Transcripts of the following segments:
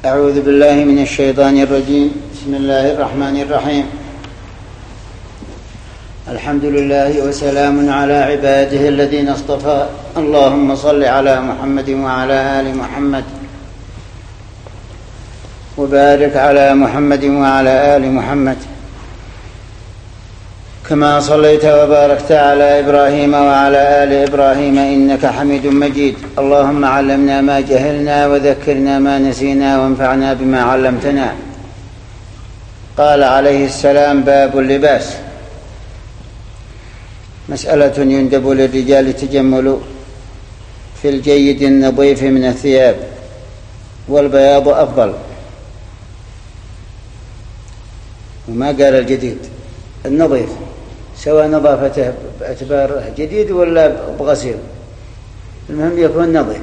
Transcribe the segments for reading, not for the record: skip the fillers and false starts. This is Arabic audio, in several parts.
أعوذ بالله من الشيطان الرجيم. بسم الله الرحمن الرحيم. الحمد لله وسلام على عباده الذين اصطفى. اللهم صل على محمد وعلى آل محمد وبارك على محمد وعلى آل محمد كما صليت وباركت على إبراهيم وعلى آل إبراهيم إنك حميد مجيد. اللهم علمنا ما جهلنا وذكرنا ما نسينا وانفعنا بما علمتنا. قال عليه السلام: باب اللباس. مسألة: يندب للرجال التجمل في الجيد النظيف من الثياب، والبياض أفضل. وما قال الجديد، النظيف، سواء نظافته باعتبار جديد ولا بغسيل، المهم يكون نظيف.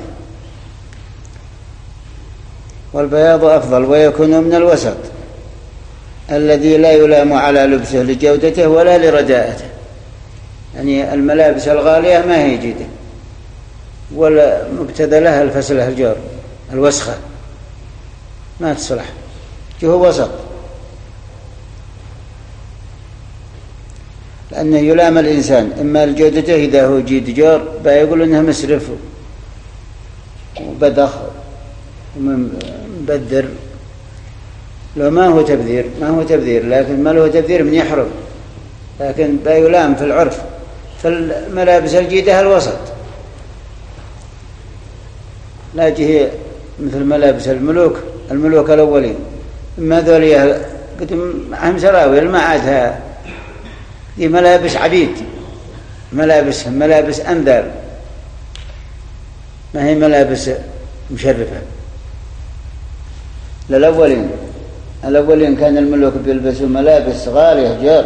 والبياض أفضل، ويكون من الوسط الذي لا يلام على لبسه لجودته ولا لرداءته. يعني الملابس الغالية ما هي جيدة، ولا مبتذلة الفسلة الجور الوسخة ما تصلح، هو وسط، لأنه يلام الإنسان إما لجودته إذا هو جيد جور بيقول إنه مسرف وبدخ ومبذر. لو ما هو تبذير، لكن ما له تبذير من يحرم، لكن بيلام في العرف. فالملابس الجيدة الوسط، لا جهي مثل ملابس الملوك الأولين، إما ذوليه قدم عهم سراويل ما عادها، دي ملابس عبيد، ملابس أنذر، ما هي ملابس مشرفة. الأولين كان الملوك بيلبسوا ملابس غالية جار،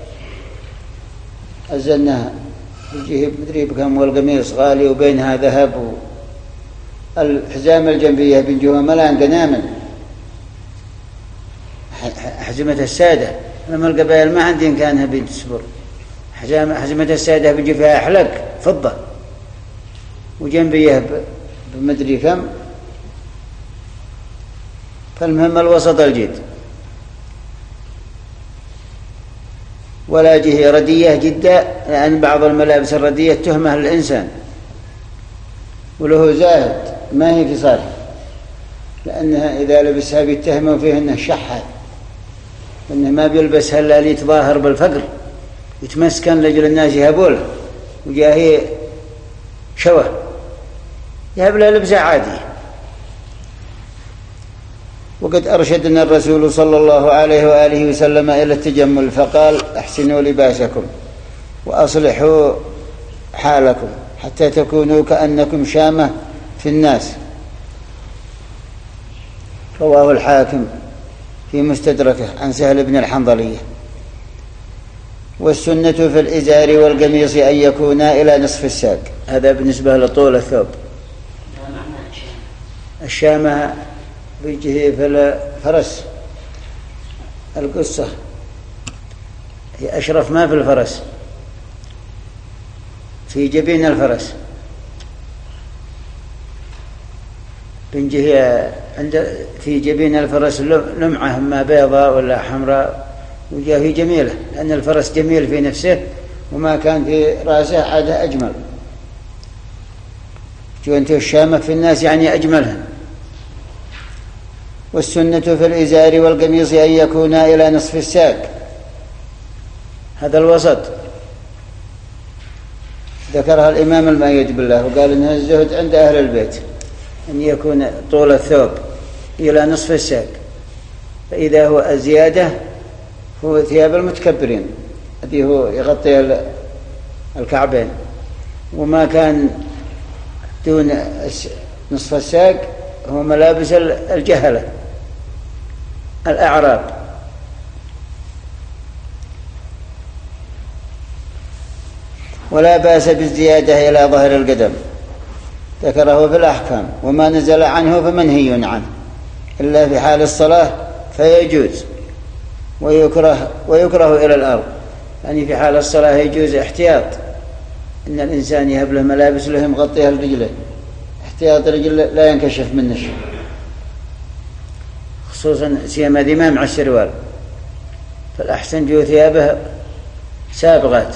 أزلناها يجيه مدري بكم، والقميص غالي وبينها ذهب، الحزام الجنبية بنجوها ملان قنامل، حزمة السادة. لما القبائل ما عندي كانها بنت سبر، حزمة السادة بيجي فيها حلق فضة وجنبيه بمدري كم. فالمهم الوسط الجيد، ولا جهة ردية جدا، لأن بعض الملابس الردية تهمة للإنسان وله زاهد ما هي في صالح، لأنها إذا لبسها بيتهموا فيه أنه شحات، أنه ما بيلبسها إلا ليتظاهر بالفقر، يتمسكن لجل الناس يهبوله، وجاهي شوه يهب له لبسه عادي. وقد أرشدنا الرسول صلى الله عليه وآله وسلم إلى التجمل، فقال: احسنوا لباسكم وأصلحوا حالكم حتى تكونوا كأنكم شامة في الناس. رواه الحاكم في مستدركه عن سهل بن الحنظلية. والسنة في الإزار والقميص أن يكونا إلى نصف الساق، هذا بالنسبة لطول الثوب. الشامة بيجي في الفرس، القصة هي أشرف ما في الفرس، في جبين الفرس بنجي في جبين الفرس لمعة ما بيضاء ولا حمراء، وجاهي جميلة، لأن الفرس جميل في نفسه وما كان في رأسه عادة أجمل. جوانته الشامة في الناس يعني أجملها. والسنة في الإزار والقميص أن يكونا إلى نصف الساق، هذا الوسط. ذكرها الإمام المؤيد بالله وقال إنها الزهد عند أهل البيت أن يكون طول الثوب إلى نصف الساق، فإذا هو الزيادة هو ثياب المتكبرين، الذي هو يغطي الكعبين، وما كان دون نصف الساق هو ملابس الجهلة الأعراب. ولا بأس بالزيادة إلى ظهر القدم، ذكره في الأحكام. وما نزل عنه فمنهي عنه، إلا في حال الصلاة فيجوز، ويكره إلى الأرض. يعني في حال الصلاة يجوز احتياط، إن الإنسان يهب له ملابس له مغطيها الرجلين، احتياط الرجل لا ينكشف منه شيء. خصوصا سيما الإمام مع السروال، فالأحسن جو ثيابه سابغات.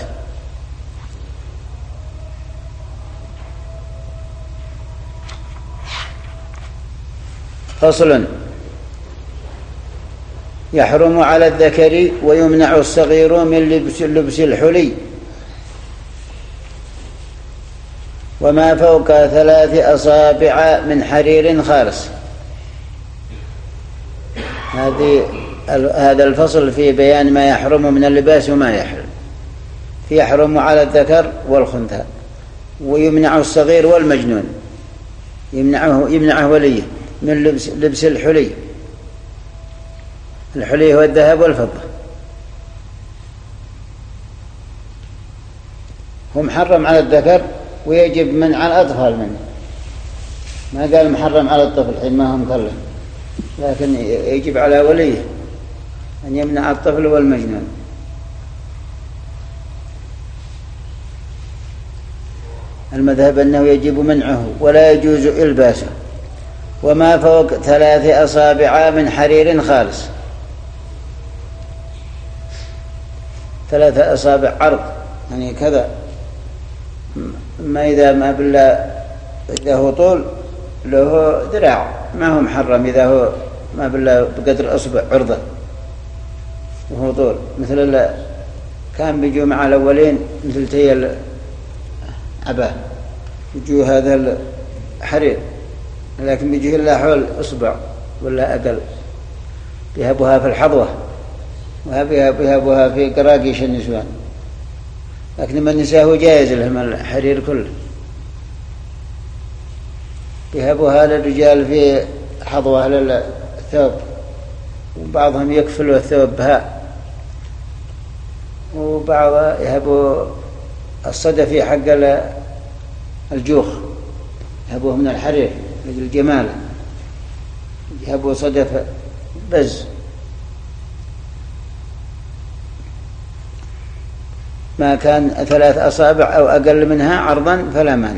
فصل: يحرم على الذكر ويمنع الصغير من لبس الحلي وما فوق 3 أصابع من حرير خالص. هذا الفصل في بيان ما يحرم من اللباس وما يحرم. يحرم على الذكر والخنثى، ويمنع الصغير والمجنون، يمنعه وليه من لبس الحلي. الحلي هو الذهب والفضة. هو محرم على الذكر ويجب منع الأطفال منه. ما قال محرم على الطفل حين ما هو مكلف، لكن يجب على وليه أن يمنع الطفل والمجنون. المذهب أنه يجب منعه ولا يجوز إلباسه. وما فوق 3 أصابع من حرير خالص. 3 أصابع عرض يعني كذا، ما إذا ما بالله إذا هو طول له ذراع ما هو محرم، إذا هو ما بالله بقدر أصبع عرضة وهو طول. مثل كان بيجوا مع الأولين مثل تي العباه بيجوا هذا الحرير، لكن بيجيه إلا حول أصبع ولا أقل. بيهبوها في الحظوة وبيهبوها في قراقيش النسوان، لكن من النساء جائز لهم الحرير كله. بيهبوها للرجال في حظوة للثوب، وبعضهم يكفلوا الثوب بها، وبعض يهبوا الصدفي حق الجوخ يهبوه من الحرير للجمال، يهبوا صدف بز. ما كان 3 أصابع أو أقل منها عرضا فلا مانع.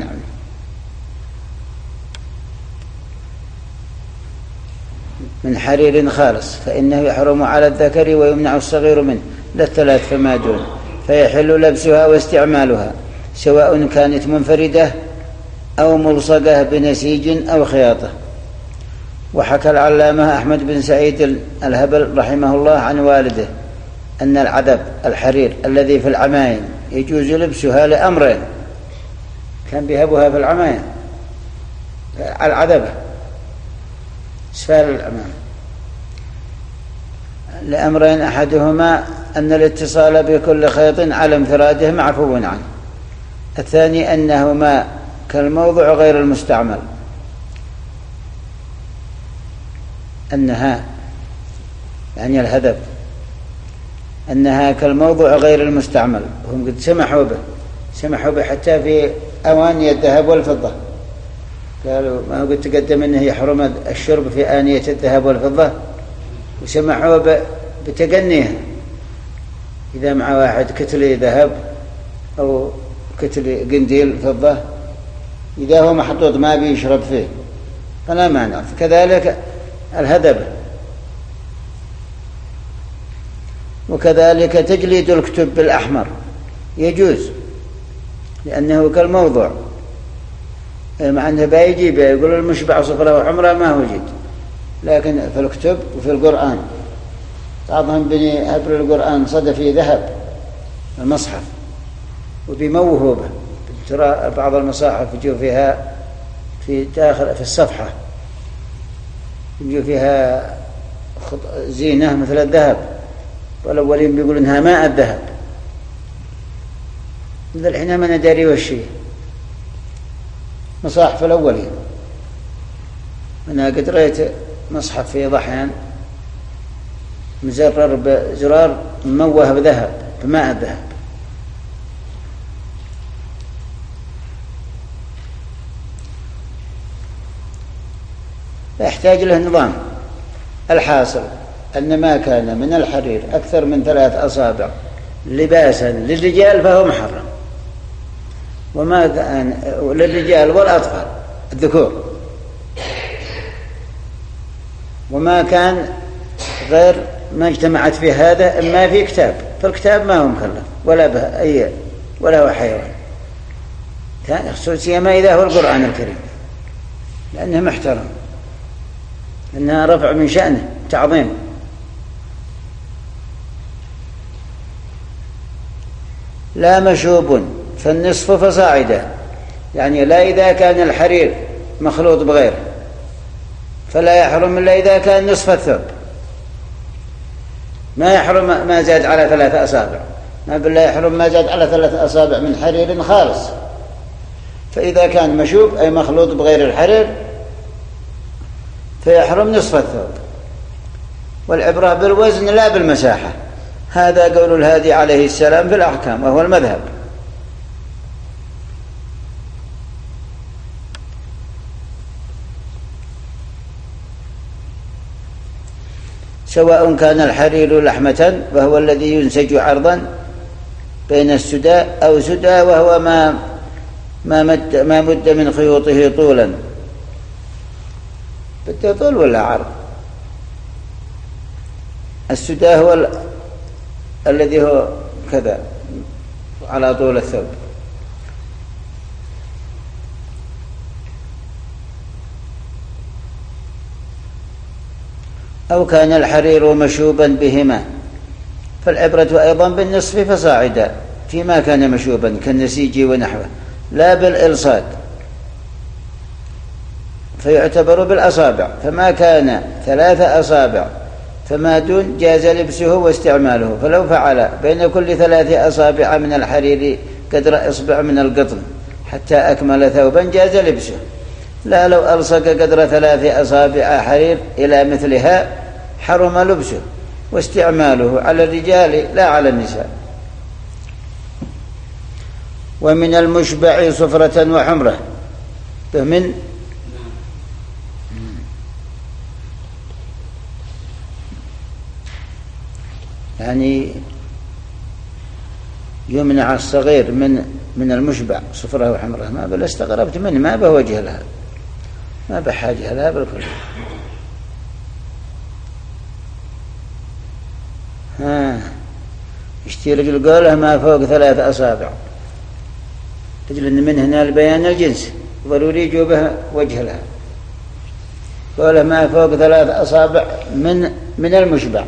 من حرير خالص فإنه يحرم على الذكر ويمنع الصغير منه ل3 فما دون، فيحل لبسها واستعمالها سواء كانت منفردة أو ملصقة بنسيج أو خياطة. وحكى العلامة أحمد بن سعيد الهبل رحمه الله عن والده أن العدب الحرير الذي في العمايم يجوز لبسها لأمرين. كان بيهبها في العمايم العدبة أسفل العمام لأمرين: أحدهما أن الاتصال بكل خيط على انفراده معفو عنه، الثاني أنهما كالموضع غير المستعمل. أنها يعني الهدب أنها كالموضع غير المستعمل. هم قد سمحوا به حتى في أواني الذهب والفضة. قالوا ما قد تقدم أنه يحرم الشرب في آنية الذهب والفضة، وسمحوا بتقنيها. إذا مع واحد كتل ذهب أو كتل قنديل فضة، إذا هو محطوط ما بيشرب فيه فلا مانع. كذلك الهدب، وكذلك تجليد الكتب بالأحمر يجوز لأنه كالموضوع، مع أنه بيجيب يقول المشبع صفرة وحمرة ما هو جيد، لكن في الكتب وفي القرآن بعضهم بني هبر القرآن صدفي ذهب المصحف وبيموهوا به. ترى بعض المصاحف يجوا فيها في داخل في الصفحة يجوا فيها زينة مثل الذهب، والأولين بيقول إنها ماء الذهب. إذا الحين ما ندري وشي مصاحف الأولين. أنا قد رأيت مصحف في ضحيان مزرر بزرار مموه بذهب بماء الذهب. يحتاج له نظام. الحاصل أن ما كان من الحرير أكثر من 3 أصابع لباسا للرجال فهو محرم، وما كان للرجال والأطفال الذكور، وما كان غير ما اجتمعت في هذا إما في كتاب، فالكتاب ما هو مكلف ولا به أي ولا هو حيوان، خصوصيا ما إذا هو القرآن الكريم لأنه محترم، إنها رفع من شأنه تعظيم. لا مشوب فالنصف فصاعدا، يعني لا إذا كان الحرير مخلوط بغيره فلا يحرم إلا إذا كان نصف الثوب، ما يحرم ما زاد على 3 أصابع، ما بالله يحرم ما زاد على 3 أصابع من حرير خالص. فإذا كان مشوب أي مخلوط بغير الحرير فيحرم نصف الثوب. والعبرة بالوزن لا بالمساحة، هذا قول الهادي عليه السلام في الأحكام وهو المذهب. سواء كان الحرير لحمة وهو الذي ينسج عرضا بين السداء أو سدى وهو ما مد من خيوطه طولا، بده طول ولا عرض؟ السداء هو الذي هو كذا على طول الثوب. أو كان الحرير مشوبا بهما، فالعبرة أيضا بالنصف فصاعدا فيما كان مشوبا كالنسيج ونحوه، لا بالإلصاق، فيعتبر بالأصابع، فما كان 3 أصابع فما دون جاز لبسه واستعماله. فلو فعل بين كل 3 أصابع من الحرير قدر إصبع من القطن حتى أكمل ثوبا جاز لبسه، لا لو ألصق قدر 3 أصابع حرير إلى مثلها حرم لبسه واستعماله على الرجال لا على النساء. ومن المشبع صفرة وحمرة، من يعني يمنع الصغير من المشبع صفرة وحمرة، ما بل استغربت منه، ما بوجه لها، ما بحاجة لها بالكل. يشتري القوله ما فوق 3 أصابع، أجل أن من هنا البيان الجنس ضروري يجوبها وجه لها. قوله ما فوق 3 أصابع من المشبع،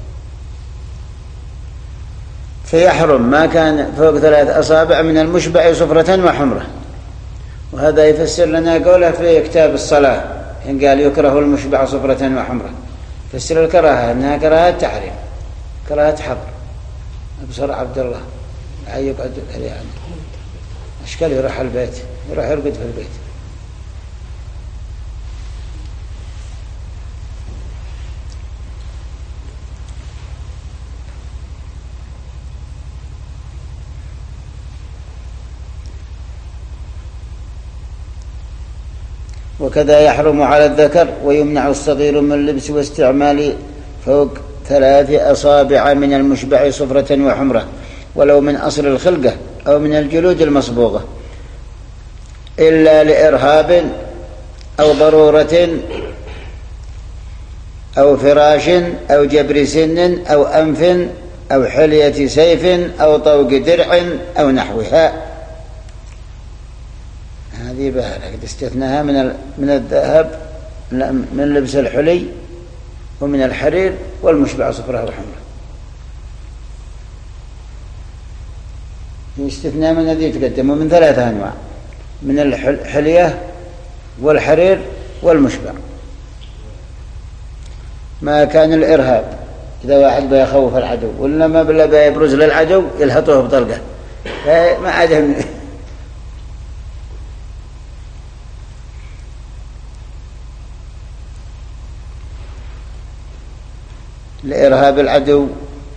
فيحرم ما كان فوق 3 أصابع من المشبع صفرة وحمرة. وهذا يفسر لنا قوله في كتاب الصلاة إن قال يكره المشبع صفرة وحمرة، فسر الكراهة أنها كراهة تحريم، كراهة حظر. أبصر عبد الله يقعد يعني أشكال يروح البيت، يروح يرقد في البيت. وكذا يحرم على الذكر ويمنع الصغير من لبس واستعمال فوق 3 أصابع من المشبع صفرة وحمرة ولو من أصل الخلقة أو من الجلود المصبوغة، إلا لإرهاب أو ضرورة أو فراش أو جبر سن أو أنف أو حلية سيف أو طوق درع أو نحوها. هذه بهرة قد استثناها من الذهب، من لبس الحلي ومن الحرير والمشبع صفرة وحمرة، استثناء من الذي تقدم من 3 أنواع، من الحلية والحرير والمشبع. ما كان الإرهاب إذا واحد بيخوف العدو ولا ما بلا بيبرز للعدو يلهطوه بطلقة ما عادهم. لإرهاب العدو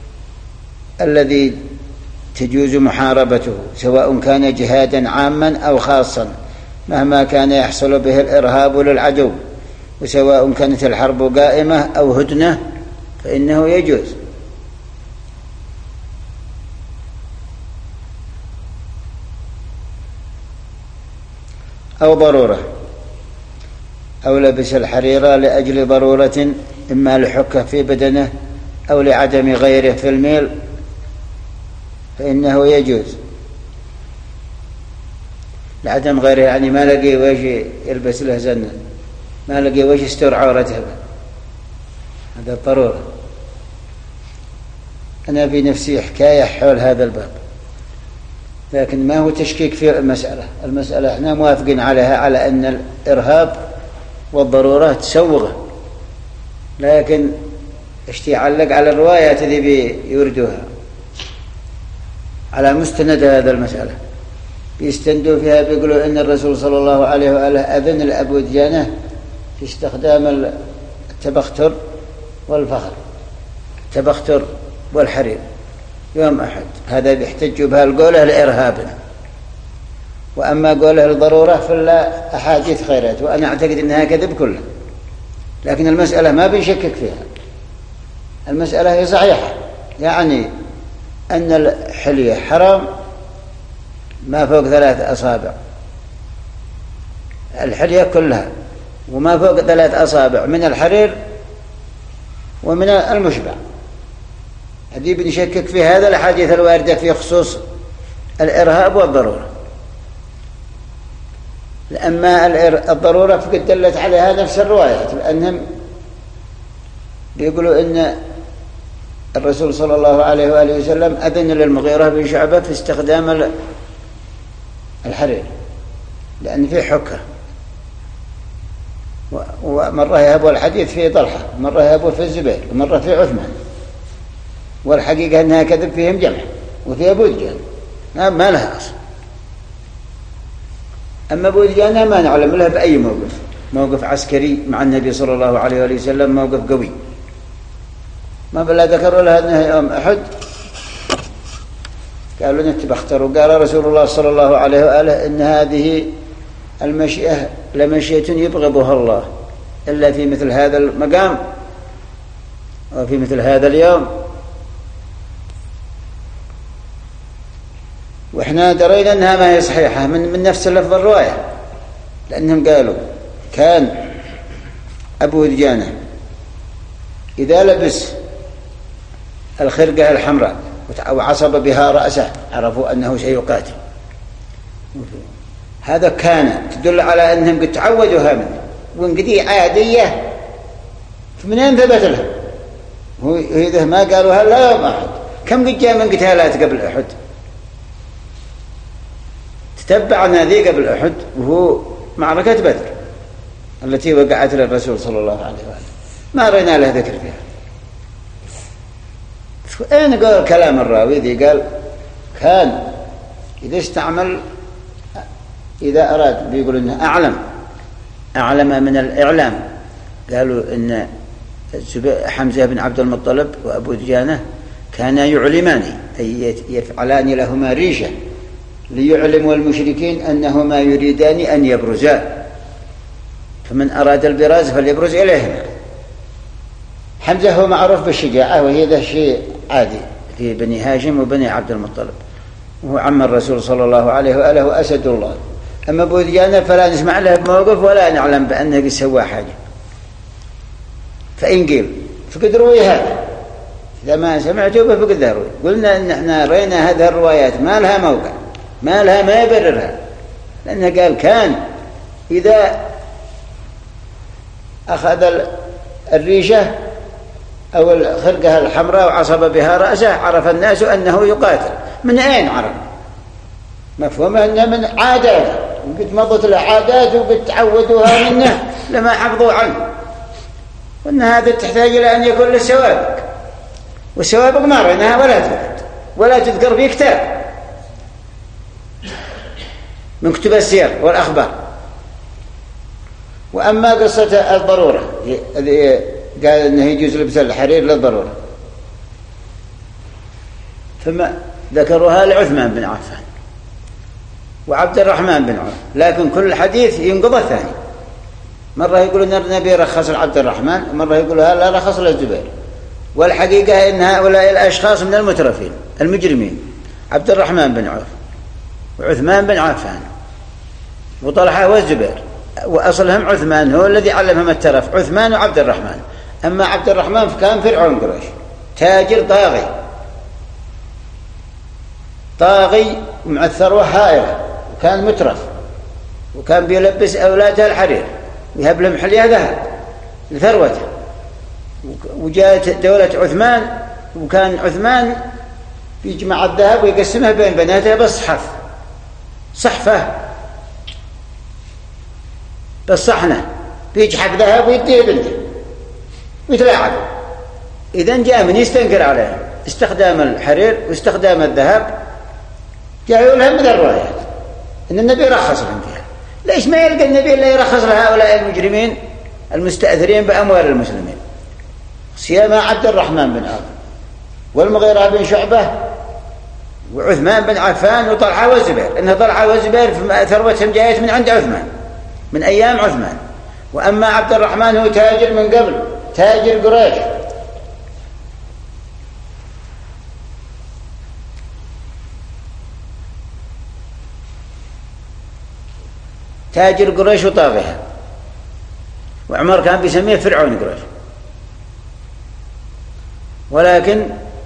الذي تجوز محاربته سواء كان جهادا عاما أو خاصا مهما كان يحصل به الإرهاب للعدو، وسواء كانت الحرب قائمة أو هدنة فإنه يجوز. أو ضرورة، أو لبس الحريرة لأجل ضرورة إما لحكة في بدنه أو لعدم غيره في الميل فإنه يجوز. لعدم غيره يعني ما لقي وجه يلبس له زنة، ما لقي وجه يستر عورته، هذا الضرورة. أنا في نفسي حكاية حول هذا الباب، لكن ما هو تشكيك في المسألة احنا موافقين عليها على أن الإرهاب والضرورة تسوغه، لكن يعلق على الروايات التي يوردوها على مستند هذا المسألة، بيستندوا فيها بيقولوا إن الرسول صلى الله عليه وآله أذن لأبو دجانة في استخدام التبختر والفخر، التبختر والحرير يوم أحد. هذا بيحتجوا بها القولة لإرهابنا، وأما قوله الضرورة فلا أحاديث خيرات، وأنا أعتقد أنها كذب كله، لكن المسألة ما بنشكك فيها، المسألة هي صحيحة، يعني أن الحلية حرام ما فوق 3 أصابع، الحلية كلها وما فوق 3 أصابع من الحرير ومن المشبع، هذه بنشكك في هذا الحديث الواردة في خصوص الإرهاب والضرورة. لأما الضرورة فقد دلت عليها نفس الروايات، لأنهم بيقولوا إن الرسول صلى الله عليه وآله وسلم أذن للمغيرة بن شعبة في استخدام الحرير لأن فيه حكة، ومرة يهبوا الحديث في طلحة، ومرة يهبوا في الزبير، ومرة في عثمان، والحقيقة أنها كذب فيهم جمع، وفي أبو دجان ما لها أصل. أما أبو دجان ما نعلم له بأي موقف عسكري مع النبي صلى الله عليه وآله وسلم، موقف قوي، ما بلا ذكروا لها أنها يوم أحد قالوا نتبختر، وقال رسول الله صلى الله عليه وآله إن هذه المشيئة لمشيئة يبغضها الله إلا في مثل هذا المقام وفي مثل هذا اليوم. وإحنا درينا أنها ما هي صحيحة من نفس لفظ الرواية، لأنهم قالوا كان أبو دجانة إذا لبس الخرقة الحمراء وعصب بها رأسه عرفوا أنه سيقاتل. هذا كان تدل على أنهم قد تعودوها منه، وانقدي عادية، فمنين ثبت لها؟ وإذا ما قالوها لا يوم أحد. كم قد جاء من قتالات قبل أحد؟ تتبعنا ذي قبل أحد، وهو معركة بدر التي وقعت للرسول صلى الله عليه وآله، ما رأينا له ذكر فيها. أين قال كلام الراوي ذي؟ قال كان إذا استعمل، إذا أراد بيقول إنه أعلم من الإعلام. قالوا إن حمزة بن عبد المطلب وأبو دجانة كانا يعلمان، أي يفعلان لهما ريشة ليعلموا المشركين أنهما يريدان أن يبرزا، فمن أراد البراز فليبرز إليهما. حمزة هو معروف بالشجاعة، وهي ذا شيء عادي في بني هاشم وبني عبد المطلب، وهو عم الرسول صلى الله عليه وآله وأسد الله. أما أبو دجانة فلا نسمع له بموقف ولا نعلم بأنه قد سوى حاجة، فإن قيل فقد روي هذا، إذا ما سمعته فقد روي. قلنا إن احنا رأينا هذه الروايات ما لها موقع، ما لها ما يبررها، لأنه قال كان إذا أخذ الريشة أو الخرقة الحمراء وعصب بها رأسه عرف الناس أنه يقاتل. من أين عرف؟ مفهوم أنه من عادات، وقد مضت العادات وقد تعودوها منه لما حفظوا عنه، وأن هذا تحتاج إلى أن يكون للسوابق، والسوابق ما رأيناها ولا تذكر في كتاب من كتب السير والأخبار. وأما قصة الضرورة قال أنه يجوز لبس الحرير للضرورة، فما ذكروها لعثمان بن عفان وعبد الرحمن بن عوف، لكن كل حديث ينقض الثاني. مرة يقولون النبي رخص لعبد الرحمن، ومرة يقولوا لا رخص للزبير. والحقيقة إن هؤلاء الأشخاص من المترفين المجرمين، عبد الرحمن بن عوف وعثمان بن عفان وطلحة والزبير، وأصلهم عثمان هو الذي علمهم الترف، عثمان وعبد الرحمن. أما عبد الرحمن فكان فرعون قريش، تاجر طاغي مع الثروة هائلة، وكان مترف، وكان بيلبس أولاده الحرير ويهب لهم حلية ذهب لثروته. وجاءت دولة عثمان، وكان عثمان يجمع الذهب ويقسمه بين بناته صحفة بالصحنة، بيجحف ذهب ويديه بنته ويتلاعبوا. إذن جاء من يستنكر عليه استخدام الحرير واستخدام الذهب، جاءوا لهم من الروايات إن النبي رخص لهم فيها. ليش ما يلقى النبي إلا يرخص لهؤلاء المجرمين المستأثرين بأموال المسلمين؟ سيما عبد الرحمن بن عوف والمغيرة بن شعبة وعثمان بن عفان وطلحة والزبير، إن طلحة والزبير ثروتهم جاءت من عند عثمان، من أيام عثمان. وأما عبد الرحمن هو تاجر من قبل، تاجر قريش. تاجر قريش وطاغيها، وعمر كان بيسميه فرعون قريش. ولكن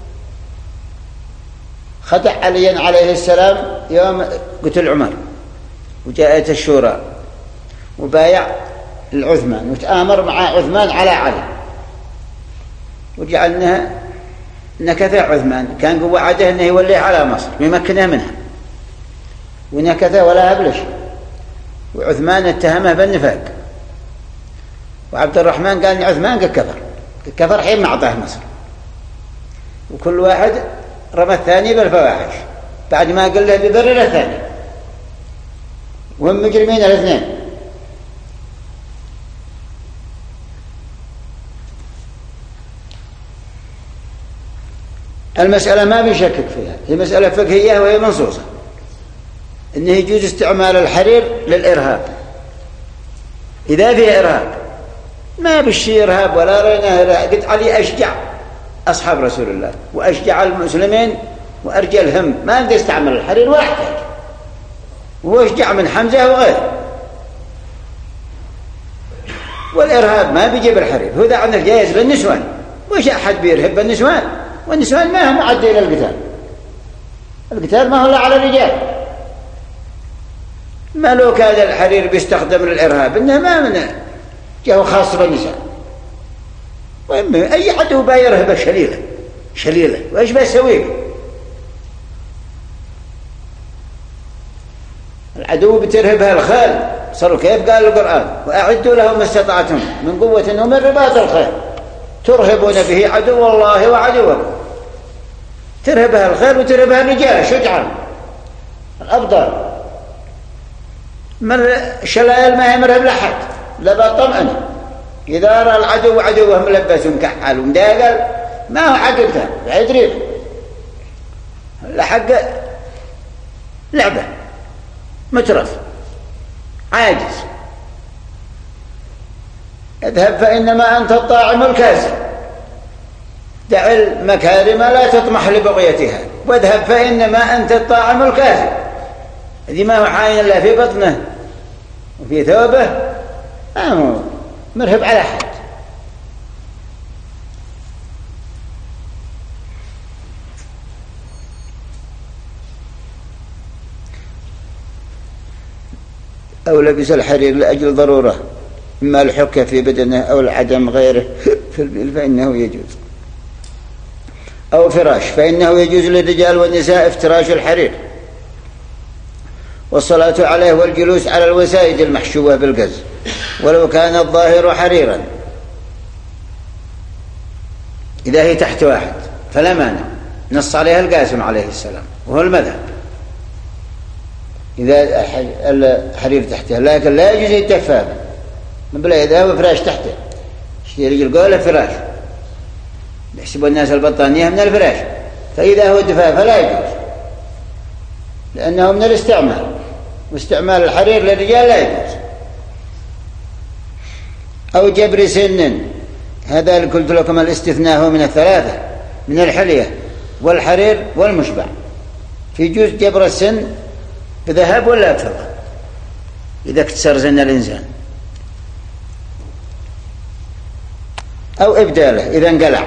خدع علي عليه السلام يوم قتل عمر، وجاءت الشورى وبايع العثمان وتآمر مع عثمان على علي، وجعلناها نكث عثمان، كان وعده انه يوليه على مصر ويمكنه منها، ونكث ولا أبلش. وعثمان اتهمه بالنفاق، وعبد الرحمن قال عثمان قد كفر حين ما أعطاه مصر. وكل واحد رمى الثاني بالفواحش بعد ما قال له ببرر الثاني، وهم مجرمين الاثنين. المسألة ما بنشكك فيها، هي مسألة فقهية وهي منصوصة، إنه يجوز استعمال الحرير للإرهاب إذا فيه إرهاب. ما بشي إرهاب ولا رينا. قلت علي أشجع أصحاب رسول الله وأشجع المسلمين وأرجلهم، ما نقدر استعمل الحرير واحتاج، وأشجع من حمزة وغيره. والإرهاب ما بيجيب الحرير، هو ذا عن الجائز بالنسوان. وش أحد بيرهب بالنسوان؟ والنسوان ما هم معدين القتال. القتال ما هو إلا على الرجال. ما لو كان الحرير بيستخدم للإرهاب، إنه ما من جاءه خاص بالنساء. أي حد هو بايرهب شليلة وإيش بيسوي؟ العدو بترهبها الخيل، صاروا كيف قال القرآن وأعدوا لهم ما استطعتم من قوة ومن رباط الخيل ترهبون به عدو الله وعدوكم. ترهبها الخيل وترهبها الرجال شجعا الأبطال. من الشلائل ما يمرهب لحد لبا طمأنه. إذا رأى العدو عدوه ملبس ومكحل ومداقل ما هو حق الكتاب يدري لحق لعبة مترف عاجز. اذهب فإنما أنت الطاعم الكاسر، دع المكارم لا تطمح لبغيتها، واذهب فإنما أنت الطاعم الكاسر. هذه ما هو حاين إلا في بطنه وفي ثوبه، ما هو مرهب على حد. أو لبس الحرير لأجل ضرورة، إما الحكة في بدنه أو العدم غيره فإنه يجوز. أو فراش، فإنه يجوز للرجال والنساء افتراش الحرير والصلاة عليه والجلوس على الوسائد المحشوة بالقز ولو كان الظاهر حريرا إذا هي تحت واحد فلا مانع. نص عليها القاسم عليه السلام وهو المذهب إذا الحرير تحته، لكن لا يجوز التفاف من بلا إذا هو فراش تحته. اشتري رجل قوله فراش، يحسب الناس البطانية من الفراش، فإذا هو دفاف فلا يجوز لأنه من الاستعمال، واستعمال الحرير للرجال لا يجوز. أو جبر سن، هذا اللي قلت لكم الاستثناء هو من الثلاثة، من الحلية والحرير والمشبع. في جوز جبر السن بذهب ولا بفضة إذا اكتسر سن الإنسان. أو إبداله إذا انقلع،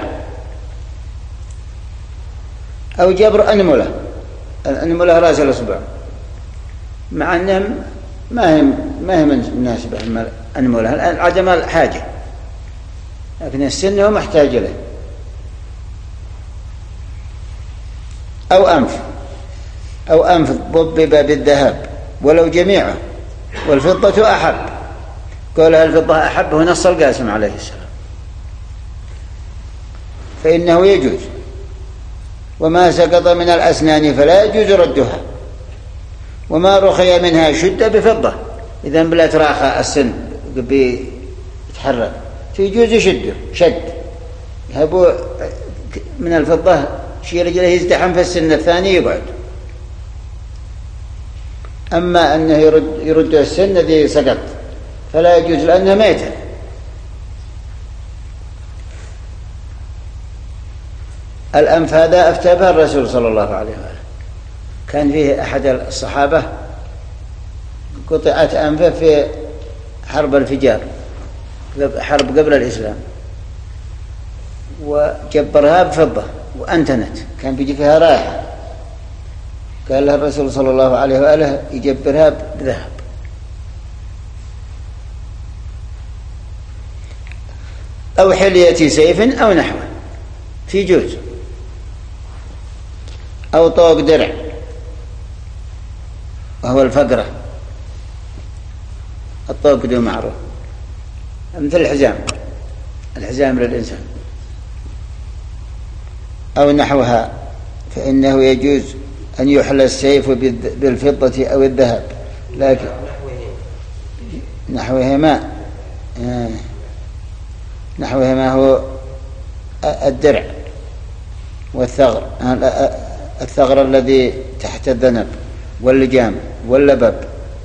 أو جبر أنملة. الأنملة رأس الأصبع، مع أنهم ما هي مناسبة أنملة، العدم الحاجة، لكن السن هو محتاج له. أو أنف ضبب بالذهب ولو جميعه، والفضة أحب. قولها الفضة أحب هو نص القاسم عليه السلام، فإنه يجوز. وما سقط من الأسنان فلا يجوز ردها، وما رخي منها شد بفضة. إذا بلا تراخى السن بيتحرك يجوز يشده شد، يهبوا من الفضة شيء رجله يزدحم في السن الثاني يقعد. أما أنه يرد السن الذي سقط فلا يجوز لأنه ميتة. الأنف هذا أفتى به الرسول صلى الله عليه وآله. كان فيه أحد الصحابة قطعت أنفه في حرب الفجار، حرب قبل الإسلام، وجبرها بفضة وأنتنت، كان بيجي فيها رائحة. قال له الرسول صلى الله عليه وآله يجبرها بذهب. أو حلية سيف أو نحوه في جوز، أو طوق درع وهو الفقرة. الطوق ده معروف مثل الحزام للإنسان، أو نحوها، فإنه يجوز أن يحلى السيف بالفضة أو الذهب، لكن نحوهما هو الدرع والثغر، الثغر الذي تحت الذنب واللجام واللبب.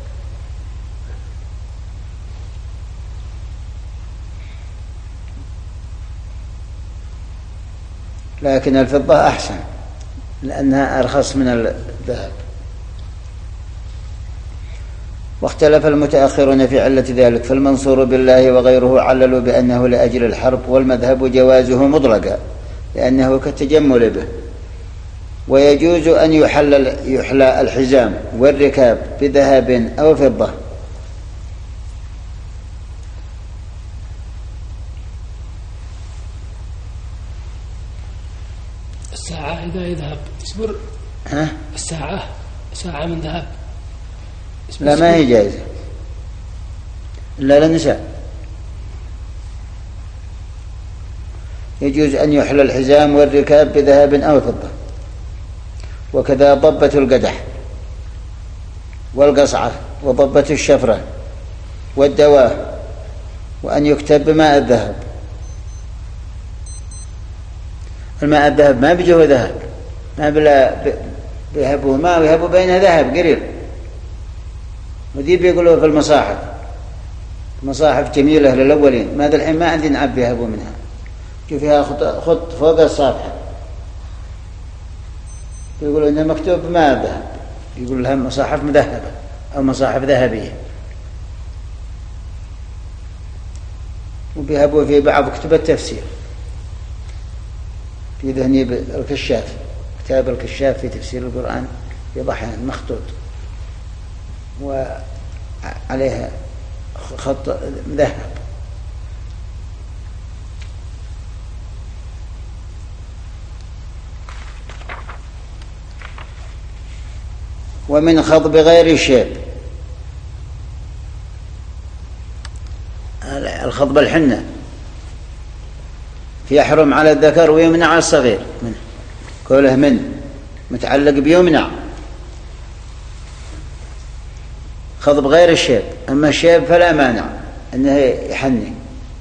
لكن الفضة أحسن لأنها أرخص من الذهب. واختلف المتأخرون في علة ذلك، فالمنصور بالله وغيره عللوا بأنه لأجل الحرب، والمذهب جوازه مطلقا لأنه كالتجمل به. ويجوز أن يحلى الحزام والركاب بذهب أو فضة. الساعة إذا يذهب يصبر. ساعة من ذهب لا ما هي جائزة إلا للنساء. يجوز أن يحلى الحزام والركاب بذهب أو فضة. وكذا ضبة القدح والقصعة وضبة الشفرة والدواء، وأن يكتب بماء الذهب. الماء الذهب ما بيجه ذهب، ما بلا بيهبوه ماء ويهبوا بينه ذهب قريب. ودي بيقولوا في المصاحف جميلة للأولين، ماذا الحين ما عندي نعب يهبوا منها، جو فيها خط فوق الصافحة يقولوا إنه مكتوب بماء الذهب، يقول لها مصاحف مذهبة أو مصاحف ذهبية. وبيهبوا في بعض كتب التفسير في ذهني الكشاف، كتاب الكشاف في تفسير القرآن يضعها مخطوط وعليها خط ذهب. ومن خضب غير شيب، الخضب الحنة يحرم على الذكر ويمنع على الصغير منه، كله من متعلق بيمنع. خضب غير الشيب، أما الشيب فلا مانع أنه يحني.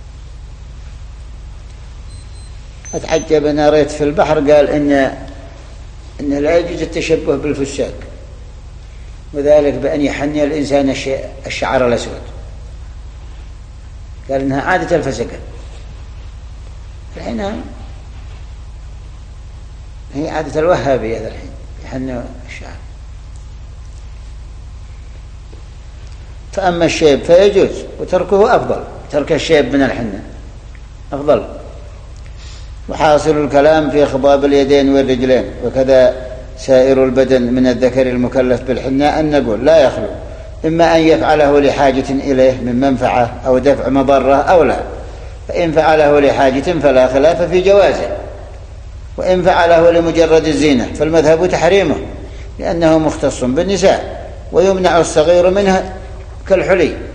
أتعجب أنا رأيت في البحر قال إن لا يجوز التشبه بالفساق، وذلك بأن يحني الإنسان الشعر الأسود، قال إنها عادة الفسقة. الحين هي عادة الوهابية الحين يحنوا الشعر. فأما الشيب فيجوز، وتركه أفضل، ترك الشيب من الحنة أفضل، وحاصل الكلام في خضاب اليدين والرجلين وكذا سائر البدن من الذكر المكلف بالحناء أن نقول لا يخلو إما أن يفعله لحاجة إليه من منفعة أو دفع مضرة أو لا، فإن فعله لحاجة فلا خلاف في جوازه، وإن فعله لمجرد الزينة فالمذهب تحريمه لأنه مختص بالنساء ويمنع الصغير منها كالحلي.